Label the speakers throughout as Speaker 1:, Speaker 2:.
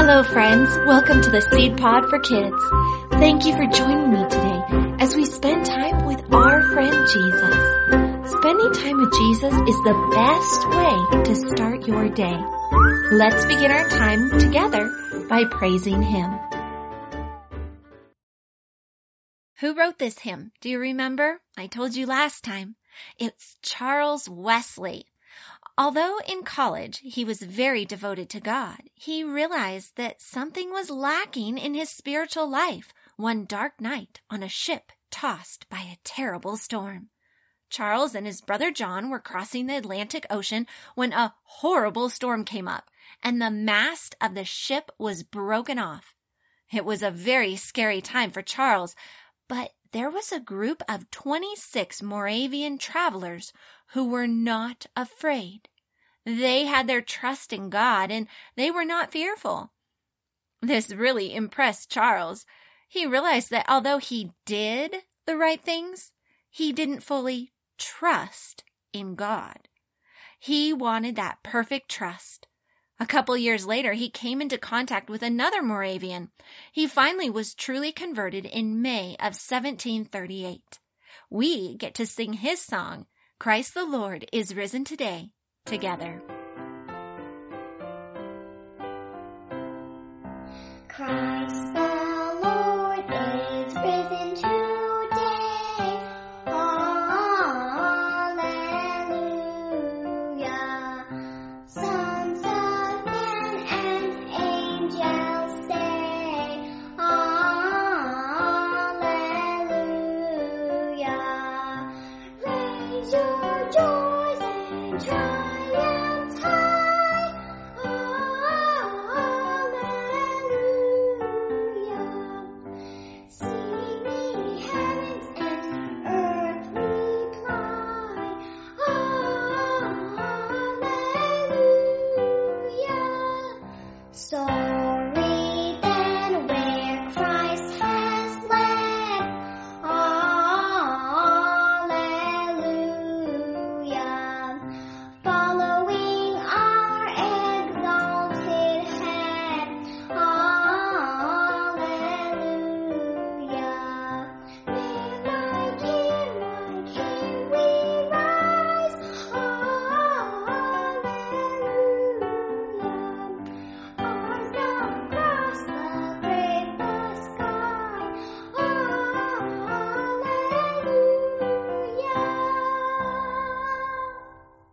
Speaker 1: Hello friends, welcome to the Seed Pod for Kids. Thank you for joining me today as we spend time with our friend Jesus. Spending time with Jesus is the best way to start your day. Let's begin our time together by praising Him. Who wrote this hymn? Do you remember? I told you last time. It's Charles Wesley. Although in college he was very devoted to God, he realized that something was lacking in his spiritual life one dark night on a ship tossed by a terrible storm. Charles and his brother John were crossing the Atlantic Ocean when a horrible storm came up, and the mast of the ship was broken off. It was a very scary time for Charles, but there was a group of 26 Moravian travelers who were not afraid. They had their trust in God and they were not fearful. This really impressed Charles. He realized that although he did the right things, he didn't fully trust in God. He wanted that perfect trust. A couple years later, he came into contact with another Moravian. He finally was truly converted in May of 1738. We get to sing his song, Christ the Lord is Risen Today, together.
Speaker 2: Christ the Lord is risen today. Hallelujah. Sons of men and angels say, Hallelujah. Raise your joys and triumphs high. Hallelujah. Singing heavens and earth reply. Hallelujah. Sorry then where Christ has led. Hallelujah. Following our exalted head. Hallelujah. Like him we rise. Hallelujah. Ours the cross, the grave, the sky. Hallelujah.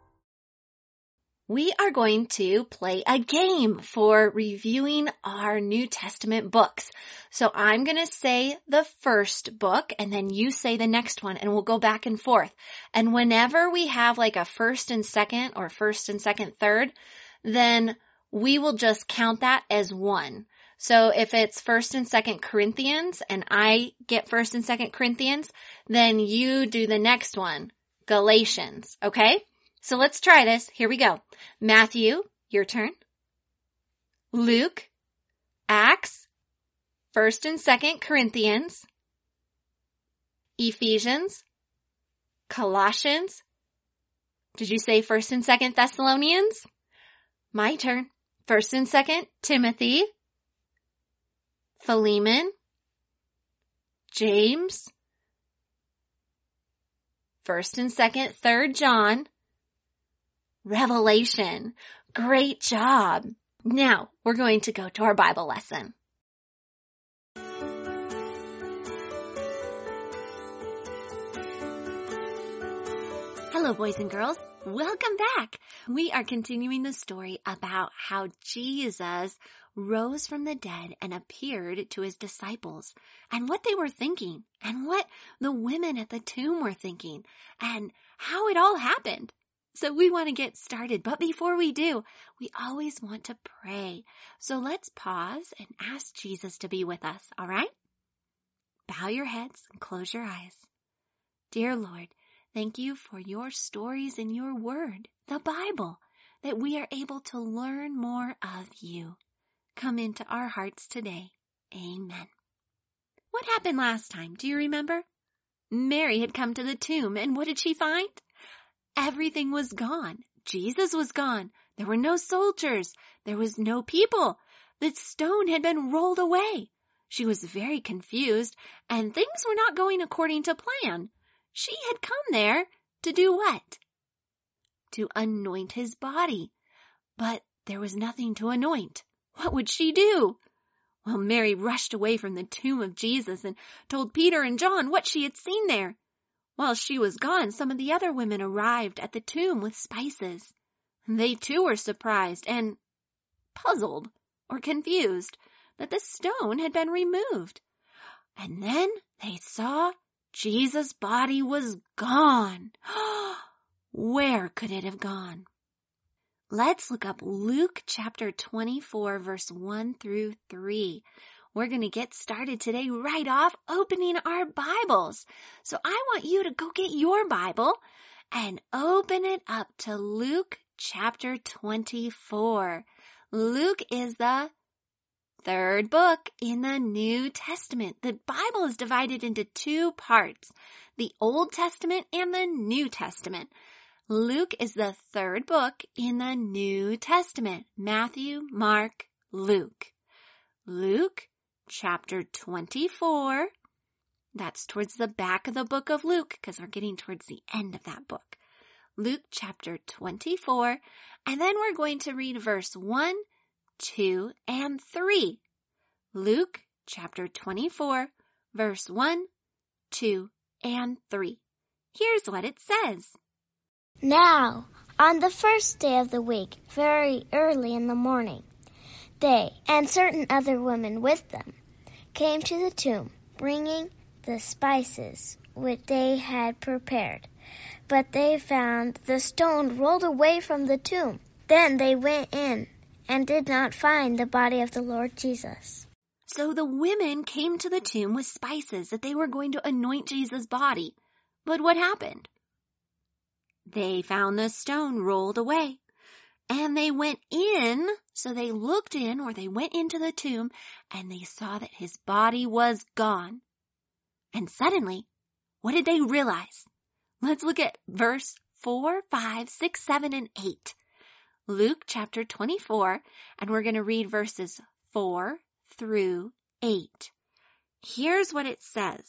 Speaker 1: We are going to play a game for reviewing our New Testament books. So I'm going to say the first book and then you say the next one and we'll go back and forth. And whenever we have like a first and second or first and second third, then we will just count that as one. So if it's first and second Corinthians and I get first and second Corinthians, then you do the next one, Galatians, okay? So let's try this. Here we go. Matthew, your turn. Luke, Acts, first and second Corinthians, Ephesians, Colossians. Did you say first and second Thessalonians? My turn. First and second Timothy, Philemon, James, first and second third John, Revelation. Great job. Now we're going to go to our Bible lesson. Hello, boys and girls. Welcome back. We are continuing the story about how Jesus rose from the dead and appeared to his disciples and what they were thinking and what the women at the tomb were thinking and how it all happened. So we want to get started, but before we do, we always want to pray. So let's pause and ask Jesus to be with us, all right? Bow your heads and close your eyes. Dear Lord, thank you for your stories in your word, the Bible, that we are able to learn more of you. Come into our hearts today. Amen. What happened last time? Do you remember? Mary had come to the tomb, and what did she find? Everything was gone. Jesus was gone. There were no soldiers. There was no people. The stone had been rolled away. She was very confused, and things were not going according to plan. She had come there to do what? To anoint his body. But there was nothing to anoint. What would she do? Well, Mary rushed away from the tomb of Jesus and told Peter and John what she had seen there. While she was gone, some of the other women arrived at the tomb with spices. They too were surprised and puzzled or confused that the stone had been removed. And then they saw Jesus' body was gone. Where could it have gone? Let's look up Luke chapter 24, verse 1 through 3. We're going to get started today right off opening our Bibles. So I want you to go get your Bible and open it up to Luke chapter 24. Luke is the third book in the New Testament. The Bible is divided into two parts, the Old Testament and the New Testament. Luke is the third book in the New Testament. Matthew, Mark, Luke. Luke chapter 24. That's towards the back of the book of Luke because we're getting towards the end of that book. Luke chapter 24. And then we're going to read verse 1, 2, and 3. Luke chapter 24, verse 1, 2, and 3. Here's what it says.
Speaker 2: Now, on the first day of the week, very early in the morning, they, and certain other women with them, came to the tomb, bringing the spices which they had prepared. But they found the stone rolled away from the tomb. Then they went in and did not find the body of the Lord Jesus.
Speaker 1: So the women came to the tomb with spices that they were going to anoint Jesus' body. But what happened? They found the stone rolled away. And they went in, so they looked in, or they went into the tomb, and they saw that his body was gone. And suddenly, what did they realize? Let's look at verse 4, 5, 6, 7, and 8. Luke chapter 24, and we're going to read verses 4 through 8. Here's what it says.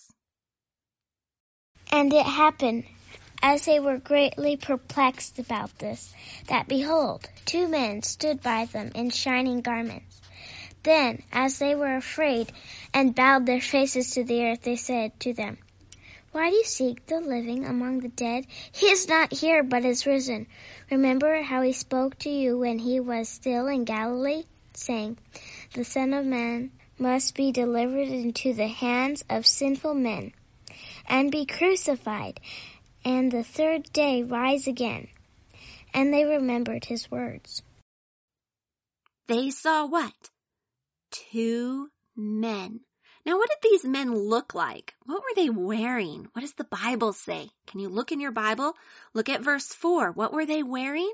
Speaker 2: And it happened, as they were greatly perplexed about this, that behold, two men stood by them in shining garments. Then, as they were afraid and bowed their faces to the earth, they said to them, Why do you seek the living among the dead? He is not here, but is risen. Remember how he spoke to you when he was still in Galilee, saying, The Son of Man must be delivered into the hands of sinful men, and be crucified, and the third day rise again. And they remembered his words.
Speaker 1: They saw what? Two men. Now, what did these men look like? What were they wearing? What does the Bible say? Can you look in your Bible? Look at verse 4. What were they wearing?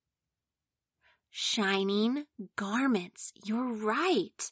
Speaker 1: Shining garments. You're right.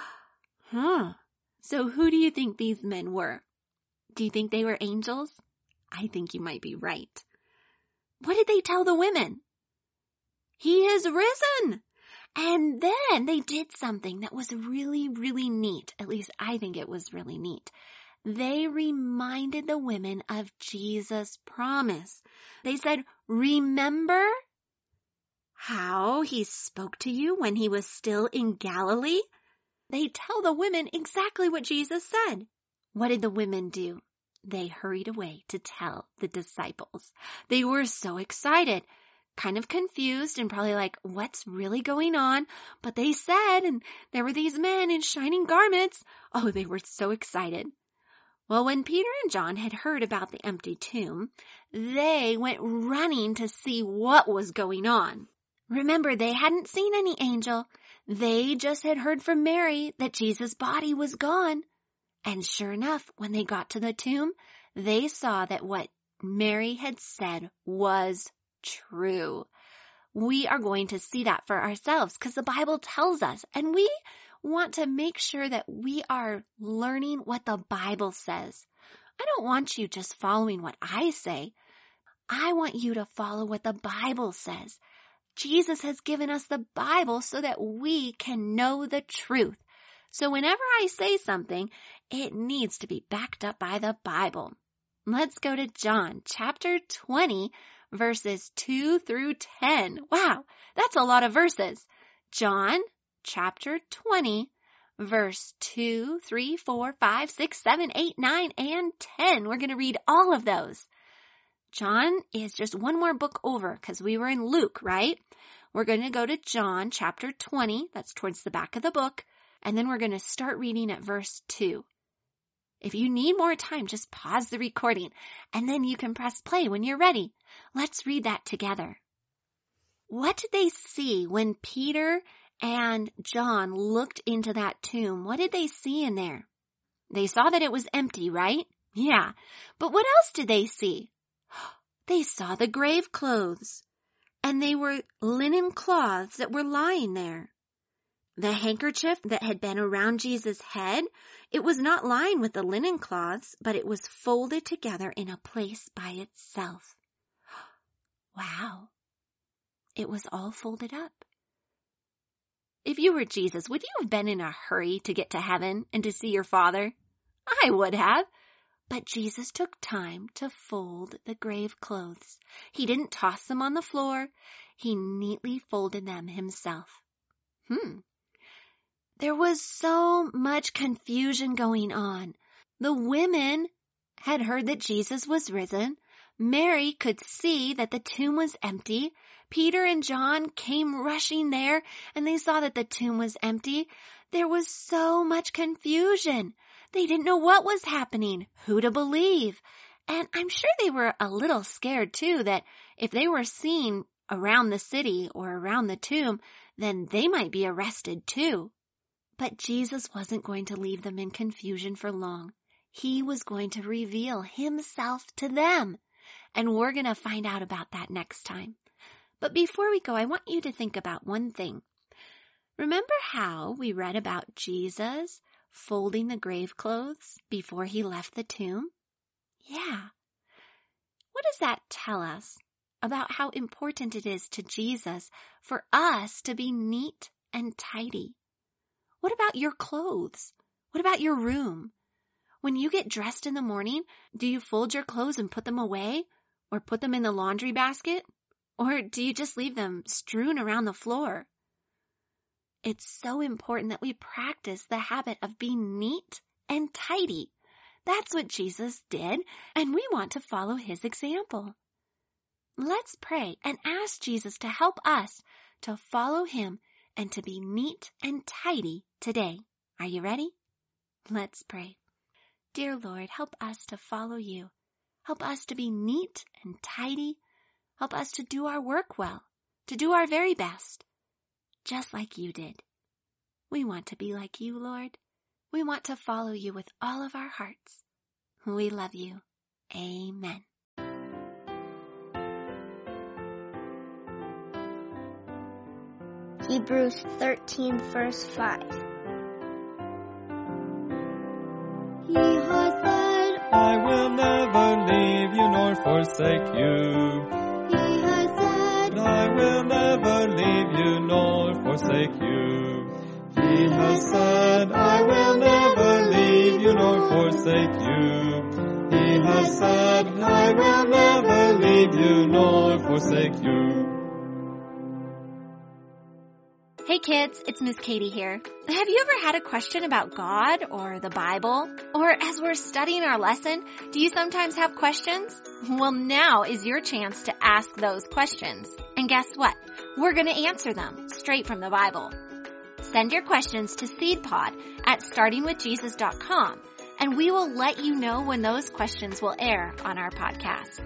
Speaker 1: So who do you think these men were? Do you think they were angels? I think you might be right. What did they tell the women? He is risen. And then they did something that was really, really neat. At least I think it was really neat. They reminded the women of Jesus' promise. They said, remember how he spoke to you when he was still in Galilee? They tell the women exactly what Jesus said. What did the women do? They hurried away to tell the disciples. They were so excited, kind of confused and probably like, what's really going on? But they said, and there were these men in shining garments. Oh, they were so excited. Well, when Peter and John had heard about the empty tomb, they went running to see what was going on. Remember, they hadn't seen any angel. They just had heard from Mary that Jesus' body was gone. And sure enough, when they got to the tomb, they saw that what Mary had said was true. We are going to see that for ourselves because the Bible tells us, and we want to make sure that we are learning what the Bible says. I don't want you just following what I say. I want you to follow what the Bible says. Jesus has given us the Bible so that we can know the truth. So whenever I say something, it needs to be backed up by the Bible. Let's go to John chapter 20, verses 2 through 10. Wow, that's a lot of verses. John chapter 20, verse 2, 3, 4, 5, 6, 7, 8, 9, and 10. We're going to read all of those. John is just one more book over because we were in Luke, right? We're going to go to John chapter 20. That's towards the back of the book. And then we're going to start reading at verse 2. If you need more time, just pause the recording and then you can press play when you're ready. Let's read that together. What did they see when Peter and John looked into that tomb? What did they see in there? They saw that it was empty, right? Yeah. But what else did they see? They saw the grave clothes, and they were linen cloths that were lying there. The handkerchief that had been around Jesus' head, it was not lying with the linen cloths, but it was folded together in a place by itself. Wow. It was all folded up. If you were Jesus, would you have been in a hurry to get to heaven and to see your Father? I would have. But Jesus took time to fold the grave clothes. He didn't toss them on the floor. He neatly folded them himself. There was so much confusion going on. The women had heard that Jesus was risen. Mary could see that the tomb was empty. Peter and John came rushing there, and they saw that the tomb was empty. There was so much confusion. They didn't know what was happening, who to believe. And I'm sure they were a little scared, too, that if they were seen around the city or around the tomb, then they might be arrested, too. But Jesus wasn't going to leave them in confusion for long. He was going to reveal himself to them. And we're going to find out about that next time. But before we go, I want you to think about one thing. Remember how we read about Jesus folding the grave clothes before he left the tomb? Yeah. What does that tell us about how important it is to Jesus for us to be neat and tidy? What about your clothes? What about your room? When you get dressed in the morning, do you fold your clothes and put them away? Or put them in the laundry basket? Or do you just leave them strewn around the floor? It's so important that we practice the habit of being neat and tidy. That's what Jesus did, and we want to follow his example. Let's pray and ask Jesus to help us to follow him and to be neat and tidy today. Are you ready? Let's pray. Dear Lord, help us to follow you. Help us to be neat and tidy. Help us to do our work well, to do our very best, just like you did. We want to be like you, Lord. We want to follow you with all of our hearts. We love you. Amen.
Speaker 2: Hebrews 13, verse 5.
Speaker 3: He has said, I will never leave you nor forsake you. He has said, I will never leave you nor forsake you. He has said, I will never leave you nor forsake you. He has said, I will never leave you nor forsake you.
Speaker 1: Hey kids, it's Miss Katie here. Have you ever had a question about God or the Bible? Or as we're studying our lesson, do you sometimes have questions? Well, now is your chance to ask those questions. And guess what? We're going to answer them straight from the Bible. Send your questions to seedpod@startingwithjesus.com, and we will let you know when those questions will air on our podcast.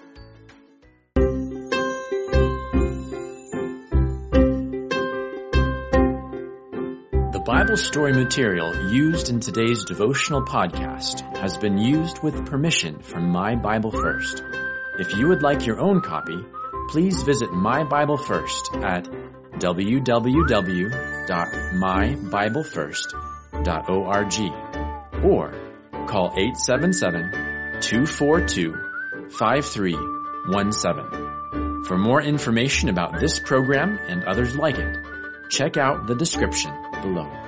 Speaker 4: The Bible story material used in today's devotional podcast has been used with permission from My Bible First. If you would like your own copy, please visit My Bible First at www.mybiblefirst.org or call 877-242-5317. For more information about this program and others like it, check out the description below.